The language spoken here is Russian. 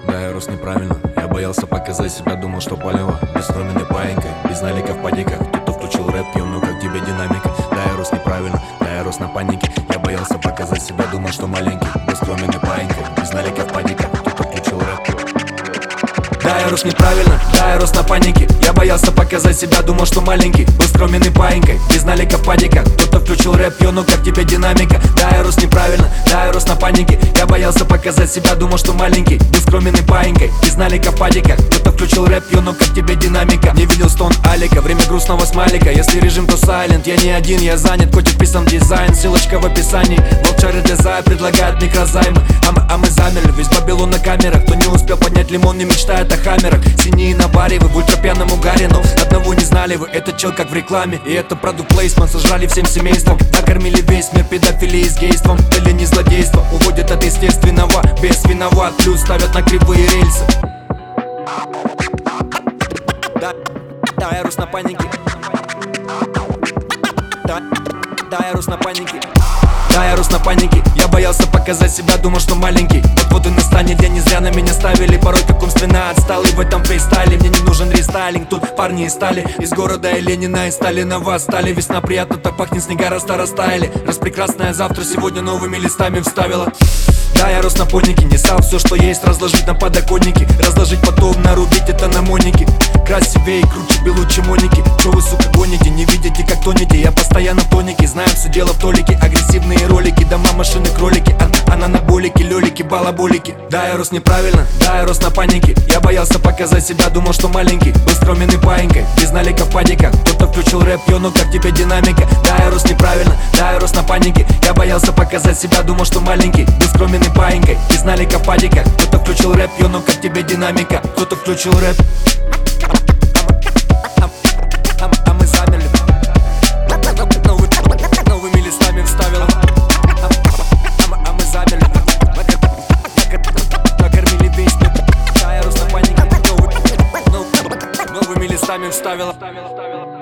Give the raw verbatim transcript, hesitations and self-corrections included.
Да, я рос неправильно, я боялся показать себя, думал, что полево. Бесформенной паинькой, без налика в падиках. Кто-то включил рэп, ну как тебе динамика. Да, я рос неправильно, да, я рос на панике. Я боялся показать себя, думал, что маленький. Бесформенной паинькой, без налика в падиках. Кто-то включил рэп. Да, я рос неправильно, да, я рос на панике. Я боялся показать себя, думал, что маленький. Был скроменный паинькой, без налика в падиках. Кто-то включил рэп, йо, ну как тебе динамика. Да, я рос неправильно, да, я рос на панике. Я боялся показать себя, думал, что маленький. Был скроменный паинькой, без налика в падиках. Кто-то включил рэп, йо, ну как тебе динамика. Не видел стон Алика, время грустного смайлика. Если режим, то сайлент, я не один, я занят. Котик писан дизайн, ссылочка в описании. Волчары для зая предлагают микрозаймы. А мы, а мы замерли, весь Babylon на камерах. Кто не успел поднять лимон, не мечтает о хаммерах. Синие на баре, вы в ультрапьяном угаре. Но одного не знали вы, этот чел как в рекламе. И это продукт плейсмент, сожрали всем семейством. Накормили весь мир педофилией с гейством. Или не злодейство, уводят от естественного. Без виноват, плюс ставят на кривые рельсы. Да, да, я рос на панике. Да, да, я рос на панике. Да, я рос на панике, я боялся показать себя, думал, что маленький. Вот вот и настанет, я не зря на меня ставили. Порой как умственно отсталый в этом фристайле. Мне не нужен рестайлинг, тут парни из стали. Из города и Ленина, и Сталина восстали. Весна приятно, так пахнет, снега роста растаяли. Распрекрасная завтра сегодня новыми листами вставила. Да, я рос на понике, несал все, что есть, разложить на подоконнике. Разложить потом, нарубить это на монике. Красивее и круче белучи моники. Че вы, сука, гоните, не видите, как тонете. Я постоянно в тонике, знаем, все дело в толике. Агрессивные ролики, дома, машины, кролики. А, ананаболики, лёлики, балаболики. Да, я рос неправильно, да, я рос на панике. Я боялся показать себя, думал, что маленький. Был скроменный паинькой, без налика в падиках. Кто-то включил рэп, йо, ну как тебе динамика. Да, я рос неправильно, да, я рос на панике. Я боялся показать себя, думал, что маленький. Был скроменный паинькой, без налика в падиках. Кто-то включил рэп, йо, ну как тебе динамика. Кто-то включил рэп. А мы замерли. Новыми листами вставила. А мы замерли. Накормили весь мир. Да, я рос на панике. Новыми листами вставила.